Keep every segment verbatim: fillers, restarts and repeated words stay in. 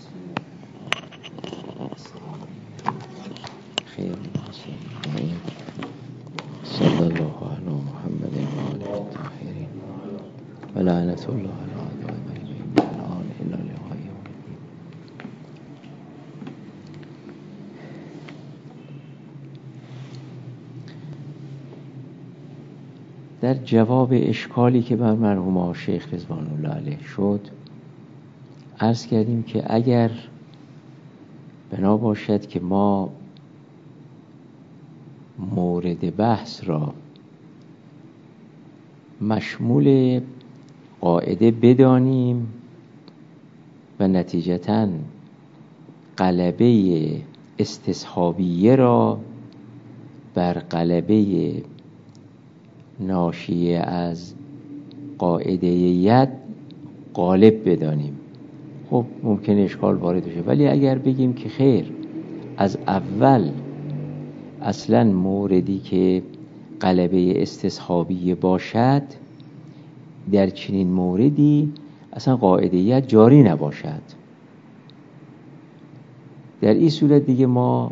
خیر صلی الله علی محمد و آله الطاهرین و لعنت الله علی اعدائهم الان الا لقاء یوم الدین. در جواب اشکالی که بر مرحوم شیخ رضوان الله علیه شد عرض کردیم که اگر بنا باشد که ما مورد بحث را مشمول قاعده بدانیم و نتیجتاً غلبه استصحابیه را بر غلبه ناشی از قاعده ید غالب بدانیم، خب ممکنه اشکال وارد بشه. ولی اگر بگیم که خیر، از اول اصلا موردی که غلبه استصحابیه باشد در چنین موردی اصلا قاعده‌یت جاری نباشد، در این صورت دیگه ما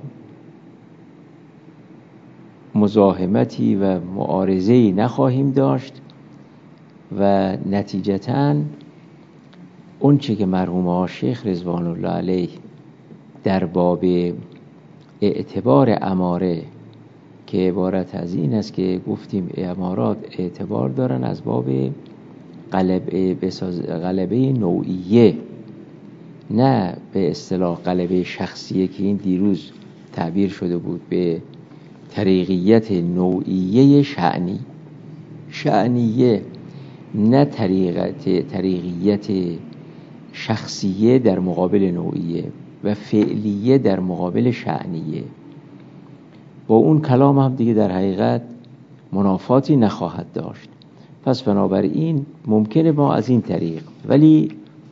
مزاحمتی و معارضه‌ای نخواهیم داشت و نتیجتاً اون چه که مرحوم شیخ رضوان الله علیه در باب اعتبار اماره که عبارت از این است که گفتیم امارات اعتبار دارن از باب غلبه غلبه نوعیه، نه به اصطلاح غلبه شخصیه که این دیروز تعبیر شده بود به طریقیت نوعیه شأنی شأنیه، نه طریقت طریقیت شخصیه در مقابل نوعیه و فعلیه در مقابل شأنیه. با اون کلام هم دیگه در حقیقت منافاتی نخواهد داشت. پس بنابراین ممکنه ما از این طریق، ولی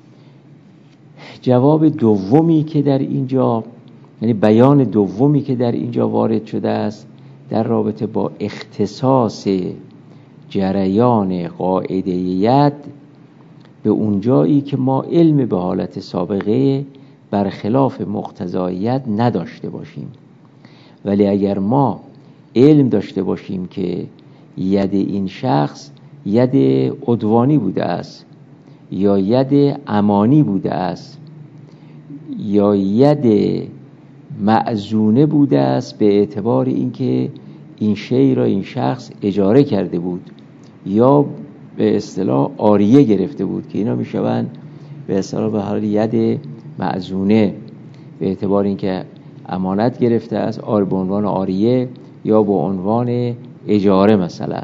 جواب دومی که در اینجا، یعنی بیان دومی که در اینجا وارد شده است در رابطه با اختصاص جریان قاعده ید به اونجایی که ما علم به حالت سابقه برخلاف مقتضایت نداشته باشیم، ولی اگر ما علم داشته باشیم که ید این شخص ید عدوانی بوده است یا ید امانی بوده است یا ید معزونه بوده است به اعتبار اینکه این شی را این شخص اجاره کرده بود یا به اصطلاح عاریه گرفته بود که اینا میشوند به اصطلاح به حال ید معزونه به اعتبار اینکه امانت گرفته است آر به عنوان عاریه یا به عنوان اجاره مثلا.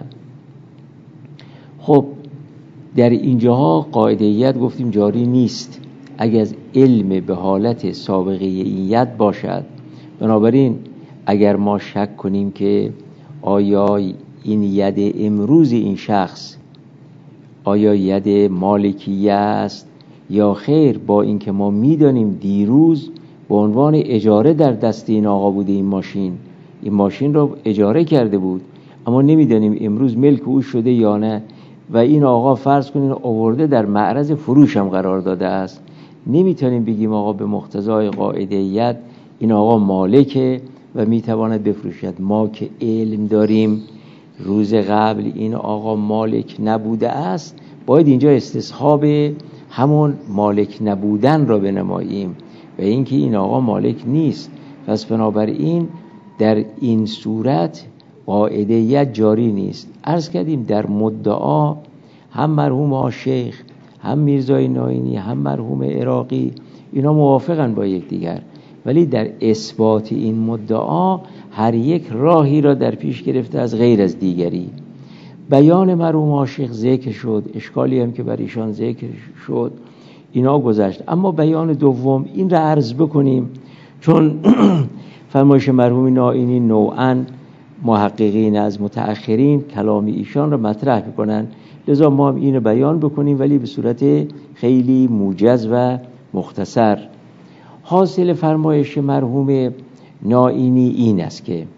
خب در اینجاها قاعده ید گفتیم جاری نیست اگر از علم به حالت سابقه این ید باشد. بنابراین اگر ما شک کنیم که آیا این ید امروز این شخص آیا ید مالکیه است یا خیر، با اینکه ما میدانیم دیروز به عنوان اجاره در دست این آقا بوده این ماشین این ماشین را اجاره کرده بود، اما نمیدانیم امروز ملک او شده یا نه و این آقا فرض کنین آورده در معرض فروش هم قرار داده است، نمیتونیم بگیم آقا به مقتضای قاعده ید این آقا مالکه و میتواند بفروشد. ما که علم داریم روز قبل این آقا مالک نبوده است، باید اینجا استصحاب همون مالک نبودن را بنماییم و اینکه این آقا مالک نیست. پس بنابراین در این صورت قاعده ید جاری نیست. عرض کردیم در مدعا هم مرحوم شیخ هم میرزای ناینی هم مرحوم عراقی اینا موافقن با یکدیگر، ولی در اثبات این مدعا هر یک راهی را در پیش گرفته از غیر از دیگری. بیان مرحوم شیخ ذکر شد، اشکالی هم که بر ایشان ذکر شد اینا گذشت. اما بیان دوم این را عرض بکنیم چون فرمایش مرحوم ناینی نوعاً محققین از متأخرین کلام ایشان را مطرح میکنن، لذا ما هم اینو بیان بکنیم ولی به صورت خیلی موجز و مختصر. حاصل فرمایش مرحوم ناینی این است که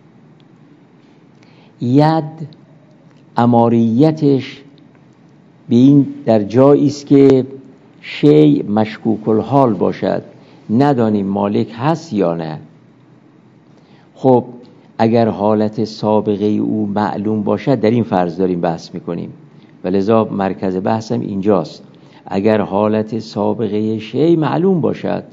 ید اماریتش به این در جایی است که شی مشکوک الحال باشد، ندانیم مالک هست یا نه. خب اگر حالت سابقه او معلوم باشد، در این فرض داریم بحث میکنیم و لذا مرکز بحثم اینجاست. اگر حالت سابقه شی معلوم باشد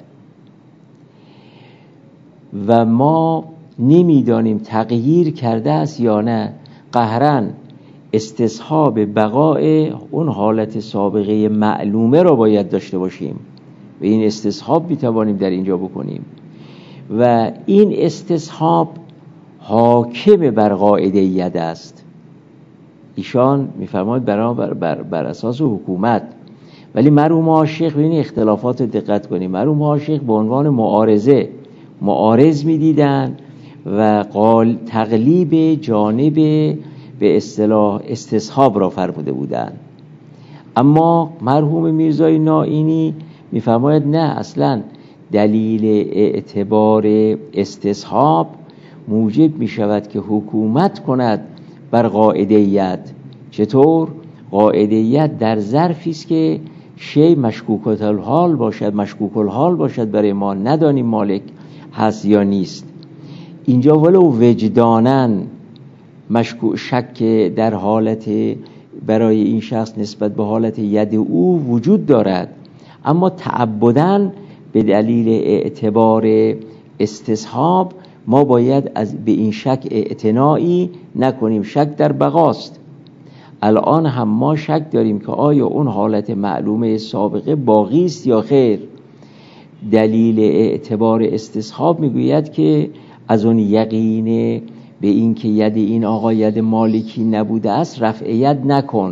و ما نمیدانیم تغییر کرده است یا نه، قهراً استصحاب بقای اون حالت سابقه معلومه را باید داشته باشیم و این استصحاب میتوانیم در اینجا بکنیم و این استصحاب حاکم بر قاعده ید است. ایشان میفرماید بر, بر, بر اساس حکومت، ولی مرحوم عاشق ببینید اختلافات دقت کنیم. مرحوم عاشق به عنوان معارضه معارض میدیدن و قال تقلیب جانب به اصطلاح استصحاب را فرموده بودند. اما مرحوم میرزای نائینی میفرماید نه، اصلا دلیل اعتبار استصحاب موجب میشود که حکومت کند بر قاعده ید. چطور؟ قاعده ید در ظرفی است که شی مشکوک الحال باشد، مشکوک الحال باشد برای ما، ندانیم مالک هست یا نیست. اینجا ولو وجدانن مشکوک شک در حالت برای این شخص نسبت به حالت ید او وجود دارد، اما تعبداً به دلیل اعتبار استصحاب ما باید از به این شک اعتنایی نکنیم. شک در بقاست. الان هم ما شک داریم که آیا اون حالت معلومه سابقه باقی است یا خیر. دلیل اعتبار استصحاب میگوید که از اون یقین به این که ید این آقا ید مالکی نبوده است رفع ید نکن.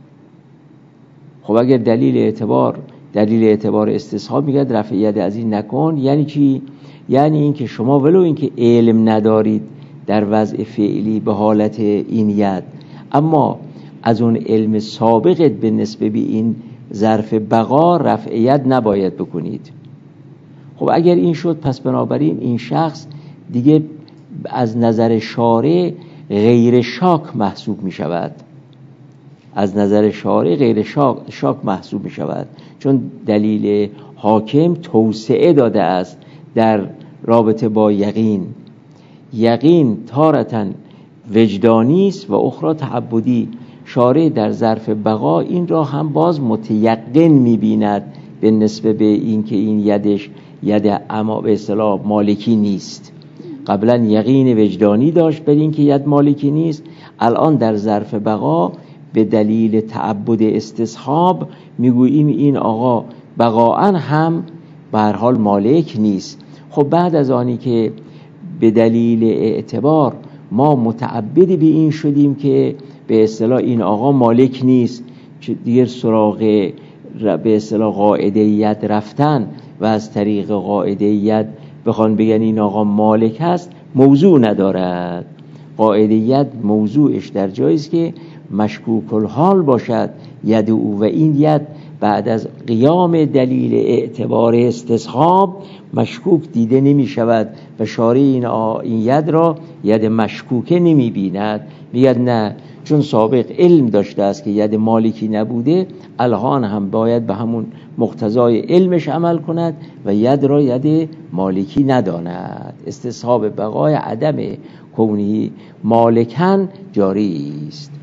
خب اگر دلیل اعتبار دلیل اعتبار استصحاب میگه رفع ید از این نکن، یعنی چی؟ یعنی این که شما ولو این که علم ندارید در وضع فعلی به حالت این ید، اما از اون علم سابقت به نسبه به این ظرف بقا رفع ید نباید بکنید. خب اگر این شد، پس بنابراین این شخص دیگه از نظر شارع غیر شاک محسوب می شود. از نظر شارع غیر شاک, شاک محسوب می شود، چون دلیل حاکم توسعه داده است در رابطه با یقین. یقین تارتاً وجدانی است و اخرى تعبدی. شارع در ظرف بقا این را هم باز متیقن می بیند به نسبه به این که این یدش ید اما به اصطلاح مالکی نیست. قبلا یقین وجدانی داشت بر این که ید مالکی نیست، الان در ظرف بقا به دلیل تعبد استصحاب میگوییم این آقا بقاءً هم به هر حال مالک نیست. خب بعد از آنی که به دلیل اعتبار ما متعبد به این شدیم که به اصطلاح این آقا مالک نیست، چه دیگر سراغ به اصطلاح قاعده ید رفتن و از طریق قاعده ید بخوان بگن این آقا مالک هست، موضوع ندارد. قاعده ید موضوعش در جایی است که مشکوک الحال باشد ید او، و این ید بعد از قیام دلیل اعتبار استصحاب مشکوک دیده نمی شود و شارع این, این ید را ید مشکوکه نمی بیند. میگه نه، چون سابق علم داشته است که ید مالکی نبوده، الان هم باید به همون مقتضای علمش عمل کند و ید را ید مالکی نداند. استصحاب بقای عدم کونی مالکن جاری است.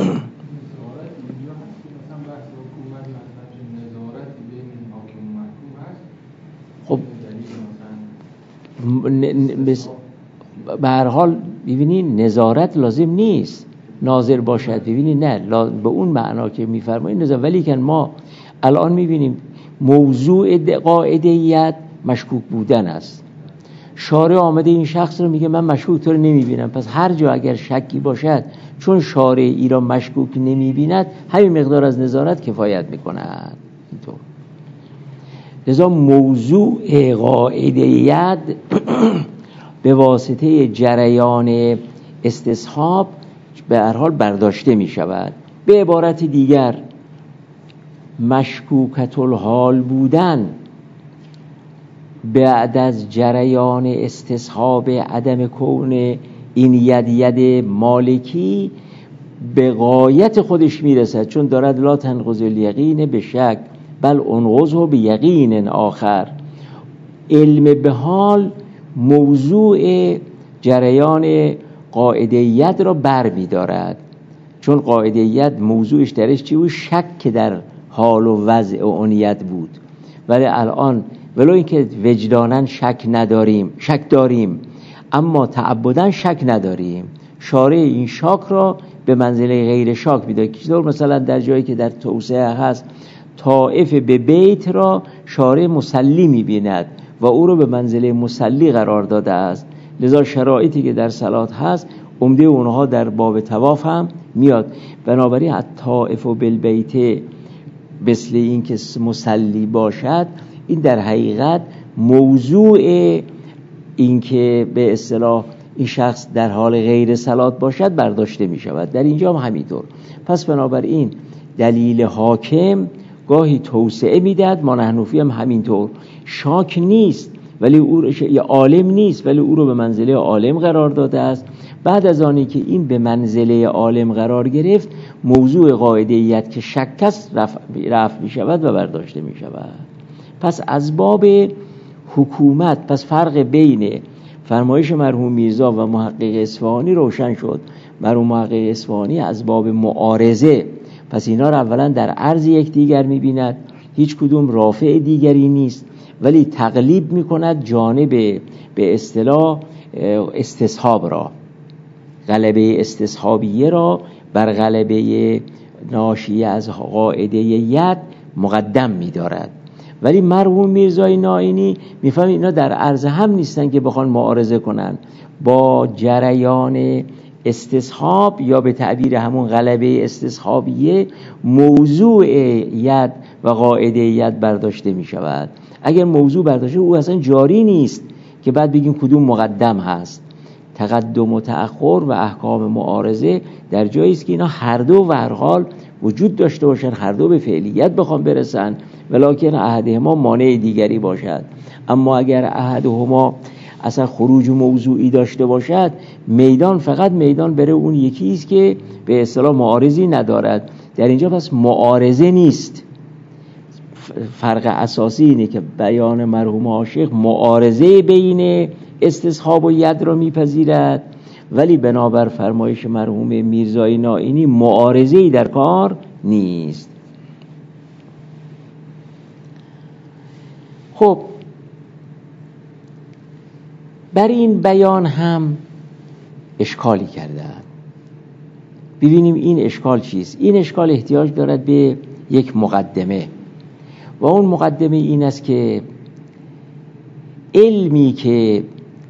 خب به هر حال ببینید نظارت لازم نیست ناظر باشد، ببینید نه به اون معنا که میفرمایید نظارت، ولی که ما الان میبینیم موضوع قاعده ید مشکوک بودن است. شارع آمده این شخص رو میگه من مشکوک تو رو نمیبینم، پس هر جا اگر شکی باشد چون شارع ای را مشکوک نمیبیند همین مقدار از نظارت کفایت میکند. اینطور لذا موضوع قاعده ید به واسطه جریان استصحاب به هر حال برداشته می شود. به عبارت دیگر مشکوکت الحال بودن بعد از جریان استصحاب عدم کون این ید ید مالکی به غایت خودش می رسد، چون دارد لا تنقض الیقین به شک بل انقضه به یقین آخر. علم به حال موضوع جریان قاعده‌یت را بر می دارد، چون قاعده‌یت موضوعش درش چی بود؟ شک در حال و وضع و عنیت بود. ولی الان ولو اینکه وجداناً شک نداریم، شک داریم، اما تعبداً شک نداریم. شارع این شاک را به منزله غیر شاک می‌دهد. چطور مثلا در جایی که در توسعه هست طائف به بیت را شارع مصلی می‌بیند و او را به منزله مصلی قرار داده است، لذا شرایطی که در صلات هست عمده اونها در باب طواف هم میاد. بنابراین الطائف بالبیت مثل این که مصلی باشد، این در حقیقت موضوع این که به اصطلاح این شخص در حال غیر صلات باشد برداشته می شود. در اینجا هم همینطور. پس بنابراین دلیل حاکم گاهی توسعه میدهد، ما حنفی هم همینطور. شاک نیست ولی او یا عالم نیست ولی او رو به منزله عالم قرار داده است. بعد از آنی که این به منزله عالم قرار گرفت، موضوع قاعده‌یت که شک است رفع, رفع می شود و برداشته می شود. پس از باب حکومت، پس فرق بین فرمایش مرحوم میرزا و محقق اصفهانی روشن شد. مرحوم محقق اصفهانی از باب معارضه، پس اینا را اولا در عرض یکدیگر می‌بیند، هیچ کدوم رافع دیگری نیست، ولی تقلیب می‌کند جانب به اصطلاح استصحاب را، غلبه استصحابیه را بر غلبه ناشیه از قاعده ید مقدم می‌دارد. ولی مرحوم میرزای نائینی میفهمه اینا در عرض هم نیستن که بخوان معارضه کنن با جریان استصحاب، یا به تعبیر همون غلبه استصحابیه موضوع ید و قاعده ید برداشته می شود. اگر موضوع برداشته او اصلا جاری نیست که بعد بگیم کدوم مقدم هست. تقدم و تأخر و احکام معارضه در جایی است که اینا هر دو و هر حال وجود داشته باشن، هر دو به فعلیت بخوام برسن، ولکن احدهما مانع دیگری باشد. اما اگر احدهما اصلا خروج موضوعی داشته باشد، میدان فقط میدان بره اون یکی است که به اصطلاح معارضی ندارد. در اینجا پس معارضه نیست. فرق اساسی اینه که بیان مرحوم عاشق معارضه بین استصحاب و ید را میپذیرد، ولی بنابر فرمایش مرحوم میرزای نائینی معارضه‌ای در کار نیست. خب بر این بیان هم اشکالی کردند. ببینیم این اشکال چیست. این اشکال احتیاج دارد به یک مقدمه، و اون مقدمه این است که علمی که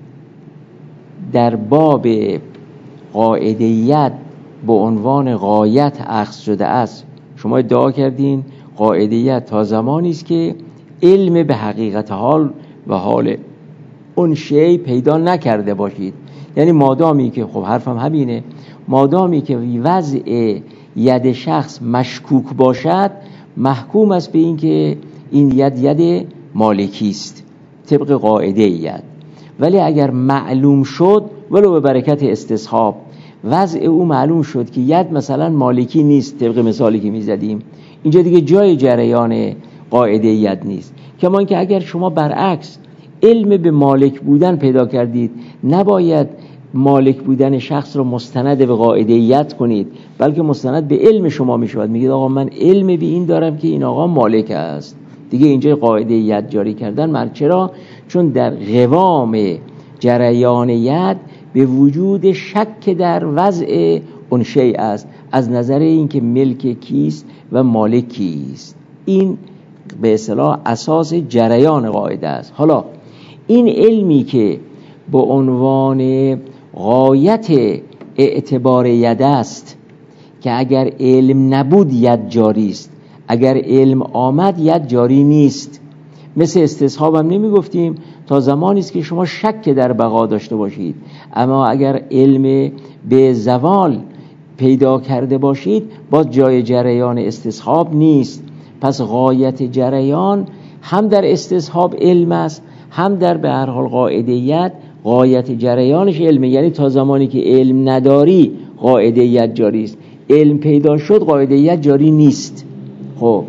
در باب قاعده‌یت به عنوان غایت اخذ شده است، شما ادعا کردین قاعده‌یت تا زمانی است که علم به حقیقت حال و حال اون شی پیدا نکرده باشید. یعنی مادامی که، خب حرفم همینه، مادامی که وضع ید شخص مشکوک باشد، محکوم است به این که این ید ید مالکی است طبق قاعده ید. ولی اگر معلوم شد ولو به برکت استصحاب وضع او معلوم شد که ید مثلا مالکی نیست طبق مثالی که میزدیم، اینجا دیگه جای جریان قاعده ید نیست. کمان که اگر شما برعکس علم به مالک بودن پیدا کردید، نباید مالک بودن شخص رو مستند به قاعده ید کنید، بلکه مستند به علم شما میشود. میگید آقا من علم به این دارم که این آقا مالک است، دیگه اینجا قاعده ید جاری کردن. من چرا؟ چون در قوام جریان ید به وجود شک در وضع اون شیء است، از نظر اینکه ملک کیست و مالک کیست. این به اصطلاح اساس جریان قاعده است. حالا این علمی که به عنوان غایت اعتبار ید است، که اگر علم نبود ید جاری است، اگر علم آمد ید جاری نیست. مثل استصحاب هم نمی گفتیم تا زمانی است که شما شک در بقا داشته باشید، اما اگر علم به زوال پیدا کرده باشید باز جای جریان استصحاب نیست. پس غایت جریان هم در استصحاب علم است، هم در به هر حال قاعده ید غایت جریانش علم. یعنی تا زمانی که علم نداری قاعده ید جاری است، علم پیدا شد قاعده ید جاری نیست. خب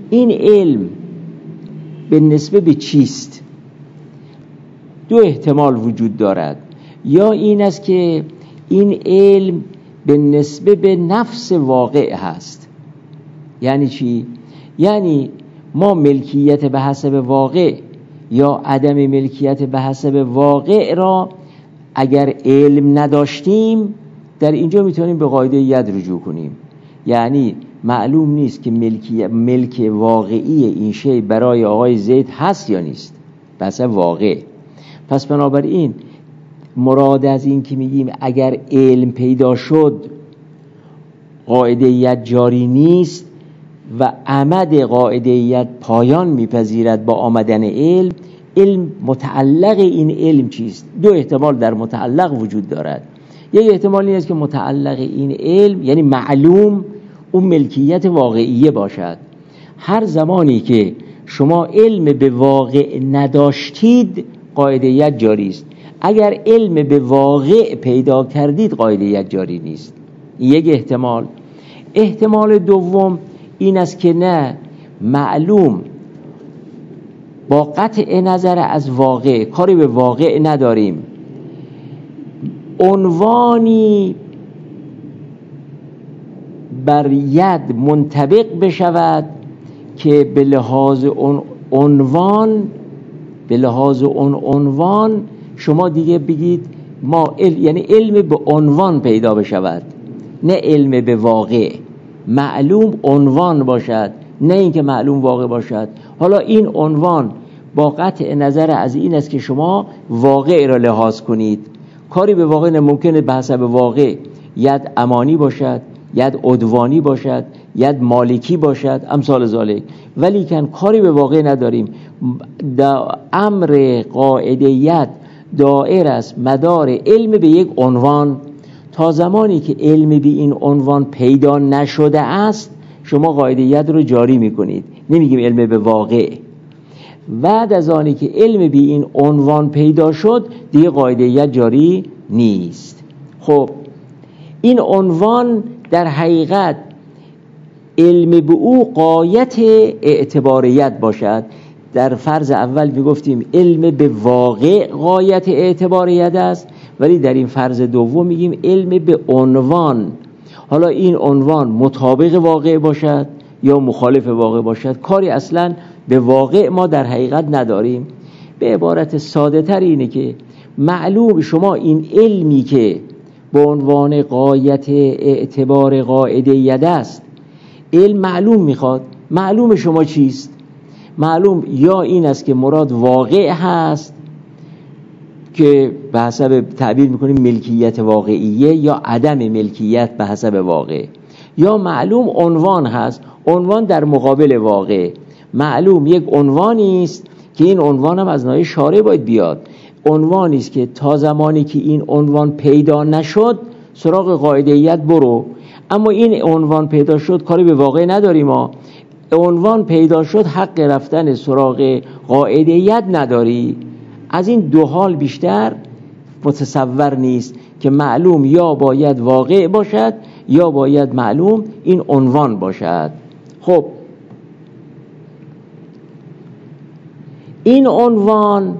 این علم به نسبه به چیست؟ دو احتمال وجود دارد. یا این است که این علم به نسبه به نفس واقع هست. یعنی چی؟ یعنی ما ملکیت به حسب واقع یا عدم ملکیت به حسب واقع را اگر علم نداشتیم، در اینجا میتونیم به قاعده ید رجوع کنیم. یعنی معلوم نیست که ملکی ملک واقعی این شی برای آقای زید هست یا نیست، بس واقع. پس بنابراین مراد از این که میگیم اگر علم پیدا شد قاعده ید جاری نیست و عمد قاعده ید پایان میپذیرد با آمدن علم، علم متعلق این علم چیست؟ دو احتمال در متعلق وجود دارد. یک احتمال این است که متعلق این علم یعنی معلوم اون ملکیت واقعیه باشد. هر زمانی که شما علم به واقع نداشتید قاعده ید جاری است. اگر علم به واقع پیدا کردید قاعده ید جاری نیست. یک احتمال. احتمال دوم این است که نه، معلوم با قطع نظر از واقع، کاری به واقع نداریم، عنوانی بر ید منطبق بشود که به لحاظ اون عنوان به لحاظ اون عنوان شما دیگه بگید ما علم، یعنی علم به عنوان پیدا بشود، نه علم به واقع. معلوم عنوان باشد، نه اینکه معلوم واقع باشد. حالا این عنوان با قطع نظر از این است که شما واقع را لحاظ کنید. کاری به واقع نمکنه به حسب واقع ید امانی باشد، ید عدوانی باشد، ید مالکی باشد، امثال ذالک. ولی کن کاری به واقع نداریم. امر قاعده ید دائر است مدار علم به یک عنوان. تا زمانی که علم به این عنوان پیدا نشده است شما قاعده ید رو جاری میکنید، نمیگیم علم به واقع. بعد از آنی که علم به این عنوان پیدا شد دیگه قاعده ید جاری نیست. خب این عنوان در حقیقت علم به او غایت اعتباریت باشد. در فرض اول میگفتیم علم به واقع غایت اعتباریت است، ولی در این فرض دوم میگیم علم به عنوان. حالا این عنوان مطابق واقع باشد یا مخالف واقع باشد، کاری اصلا به واقع ما در حقیقت نداریم. به عبارت ساده تر اینه که معلوم شما این علمی که به عنوان غایت اعتبار قاعده ید است، علم معلوم میخواد. معلوم شما چیست؟ معلوم یا این است که مراد واقع هست که به حسب تعبیر میکنیم ملکیت واقعیه، یا عدم ملکیت به حسب واقع. یا معلوم عنوان هست، عنوان در مقابل واقع. معلوم یک عنوانی است که این عنوان هم از ناحیه شارع باید بیاد. عنوانی است که تا زمانی که این عنوان پیدا نشد سراغ قاعده‌یت برو. اما این عنوان پیدا شد کاری به واقع نداریم. ما عنوان پیدا شد حق رفتن سراغ قاعده‌یت نداری. از این دو حال بیشتر متصور نیست که معلوم یا باید واقع باشد یا باید معلوم این عنوان باشد. خب این عنوان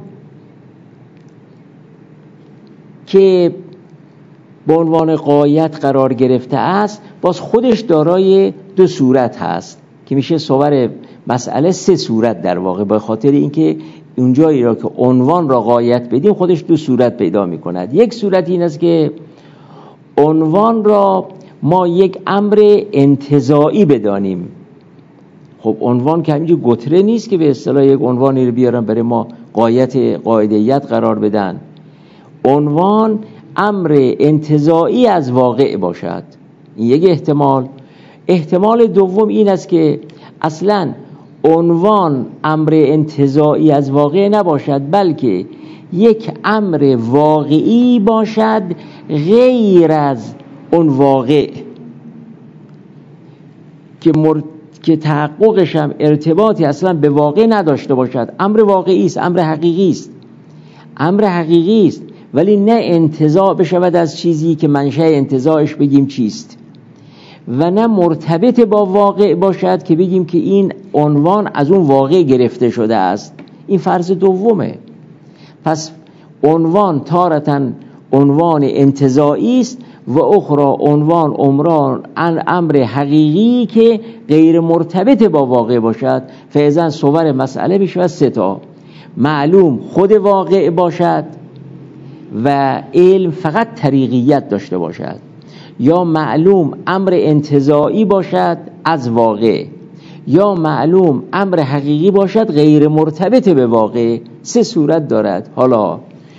که به عنوان غایت قرار گرفته است باز خودش دارای دو صورت هست که میشه صور مسئله سه صورت در واقع، به خاطر اینکه اونجایی را که عنوان را غایت بدیم خودش دو صورت پیدا میکند. یک صورت این است که عنوان را ما یک امر انتزاعی بدانیم. خب عنوان که همینجور گتره نیست که به اصطلاح یک عنوانی رو بیارن برای ما غایت قاعده‌یت قرار بدن. عنوان امر انتزاعی از واقع باشد. این یک احتمال. احتمال دوم این است که اصلاً عنوان امر انتزاعی از واقع نباشد، بلکه یک امر واقعی باشد غیر از اون واقع که مر... که تحققش هم ارتباطی اصلا به واقع نداشته باشد. امر واقعی است، امر حقیقی است، امر حقیقی است، ولی نه انتزاع بشود از چیزی که منشأ انتزاعش بگیم چیست. و نه مرتبط با واقع باشد که بگیم که این عنوان از اون واقع گرفته شده است. این فرض دومه. پس عنوان تارةً عنوان انتزاعی است و اخرى عنوان عمران امر حقیقی که غیر مرتبط با واقع باشد. فاذا صور مسئله بشه سه تا: معلوم خود واقع باشد و علم فقط طریقیت داشته باشد، یا معلوم امر انتزاعی باشد از واقع، یا معلوم امر حقیقی باشد غیر مرتبط به واقع. سه صورت دارد. حالا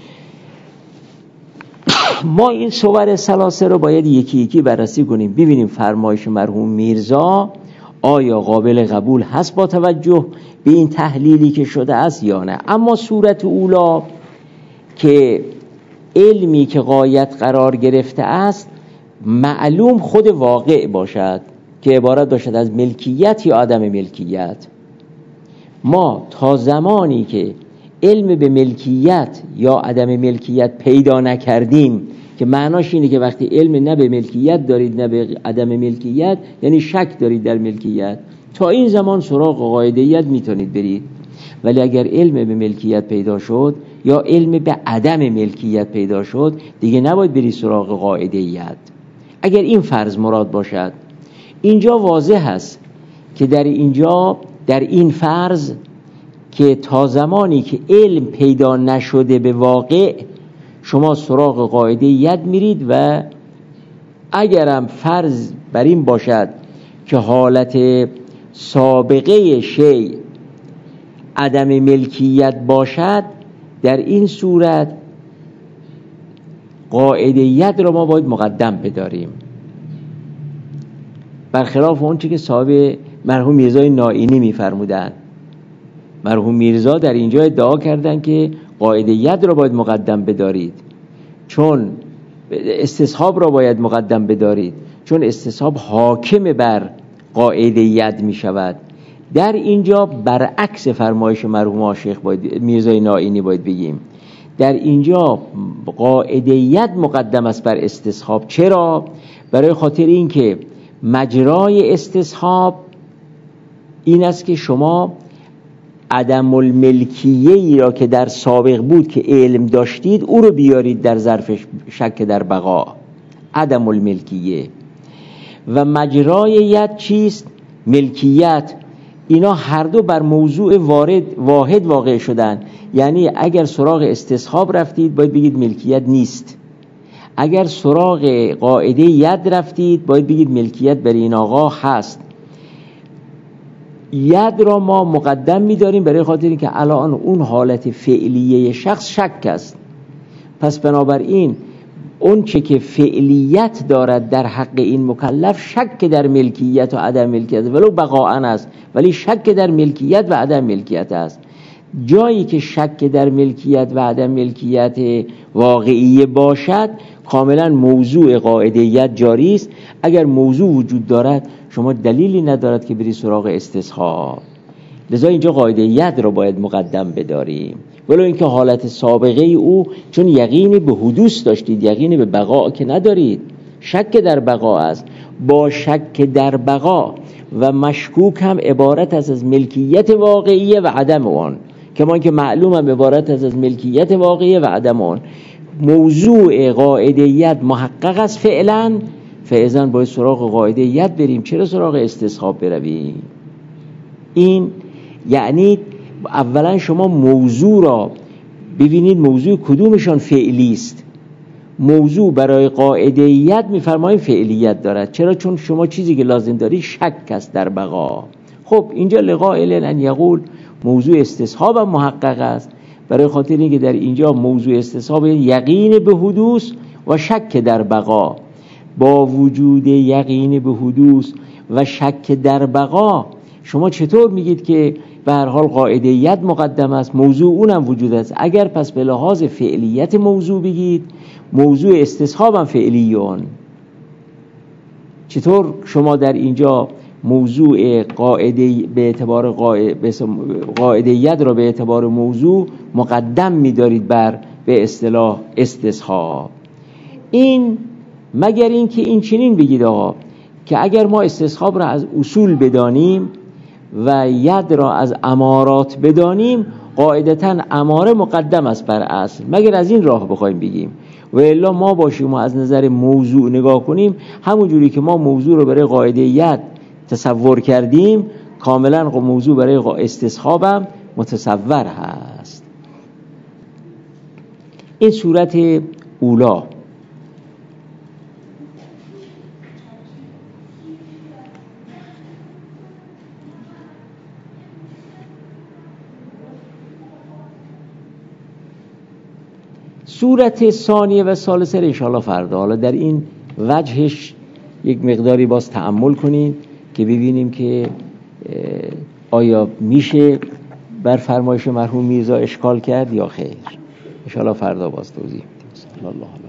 ما این صور ثلاثه رو باید یکی یکی بررسی کنیم، ببینیم فرمایش مرحوم میرزا آیا قابل قبول هست با توجه به این تحلیلی که شده است یا نه. اما صورت اولا که علمی که غایت قرار گرفته است معلوم خود واقع باشد که عبارت باشد از ملکیت یا عدم ملکیت. ما تا زمانی که علم به ملکیت یا عدم ملکیت پیدا نکردیم، که معناش اینه که وقتی علم نه به ملکیت دارید نه به عدم ملکیت، یعنی شک دارید در ملکیت، تا این زمان سراغ قاعده‌ایت میتونید برید. ولی اگر علم به ملکیت پیدا شد یا علم به عدم ملکیت پیدا شد، دیگه نباید برید سراغ قاعده‌ایت. اگر این فرض مراد باشد، اینجا واضح است که در اینجا در این فرض که تا زمانی که علم پیدا نشده به واقع، شما سراغ قاعده‌ایت میرید و اگرم فرض بر این باشد که حالت سابقه شیء عدم ملکیت باشد، در این صورت قاعده‌ایت را ما باید مقدم بداریم، برخلاف اون چی که صاحب مرحوم میرزای نائینی میفرمودند. مرحوم میرزا در اینجا ادعا کردند که قاعده‌ایت را باید مقدم بدارید، چون استصحاب را باید مقدم بدارید، چون استصحاب حاکم بر قاعده‌ایت می شود. در اینجا برعکس فرمایش مرحوم شیخ باید میرزای نائینی باید بگیم، در اینجا قاعده‌ایت مقدم است بر استصحاب. چرا؟ برای خاطر این که مجرای استصحاب این است که شما عدم الملکیه‌ای را که در سابق بود که علم داشتید، او رو بیارید در ظرف شک در بقا، عدم الملکیه. و مجرای ید چیست؟ ملکیت. اینا هر دو بر موضوع وارد واحد واقع شدن. یعنی اگر سراغ استصحاب رفتید باید بگید ملکیت نیست، اگر سراغ قاعده ید رفتید باید بگید ملکیت بر این آقا هست. ید را ما مقدم می‌داریم برای خاطر اینکه الان اون حالت فعلیه شخص شک است. پس بنابراین اون چه که فعلیت دارد در حق این مکلف شک در ملکیت و عدم ملکیت ولو بقاءن است، ولی شک در ملکیت و عدم ملکیت است. جایی که شک در ملکیت و عدم ملکیت واقعی باشد کاملا موضوع قاعده‌ایت جاری است. اگر موضوع وجود دارد شما دلیلی ندارد که بری سراغ استصحاب. لذا اینجا قاعده‌ایت رو باید مقدم بداریم، ولو اینکه حالت سابقه او، چون یقینی به حدوث داشتید، یقینی به بقا که ندارید، شک در بقا است. با شک در بقا و مشکوک هم عبارت است از ملکیت واقعیه و عدم آن، کما که معلوم هم عبارت است از ملکیت واقعیه و عدم آن. موضوع قاعده‌ایت محقق است فعلا، فعلا باید سراغ قاعده‌ایت بریم، چرا سراغ استصحاب برویم؟ این یعنی اولا شما موضوع را ببینید موضوع کدومشان فعلی است. موضوع برای قاعده‌ایت میفرماییم فعلیت دارد. چرا؟ چون شما چیزی که لازم داری شک است در بقا. خب اینجا لقائل ان یقول موضوع استصحاب هم محقق است، برای خاطر اینکه در اینجا موضوع استصحاب یقین به حدوث و شک در بقا. با وجود یقین به حدوث و شک در بقا شما چطور میگید که به هر حال قاعده‌ایت مقدم است، موضوع اونم وجود است؟ اگر پس به لحاظ فعلیت موضوع بگید، موضوع استصحاب هم فعلیون. چطور شما در اینجا موضوع قاعده به اعتبار قاعده‌ایت را به اعتبار موضوع مقدم می‌دارید بر به اصطلاح استصحاب؟ این مگر این که این چنین بگید آقا که اگر ما استصحاب را از اصول بدانیم و ید را از امارات بدانیم، قاعدتاً اماره مقدم است بر اصل، مگر از این راه بخوایم بگیم. و الا ما باشیم و از نظر موضوع نگاه کنیم، همون جوری که ما موضوع رو برای قاعده ید تصور کردیم، کاملا موضوع برای استصحاب هم متصور هست. این صورت اولا. صورت ثانیه و ثالثه انشاءالله فردا، حالا در این وجهش یک مقداری باز تأمل کنین که ببینیم که آیا میشه بر فرمایش مرحوم میرزا اشکال کرد یا خیر. انشاءالله فردا باز توضیح میدیم. الله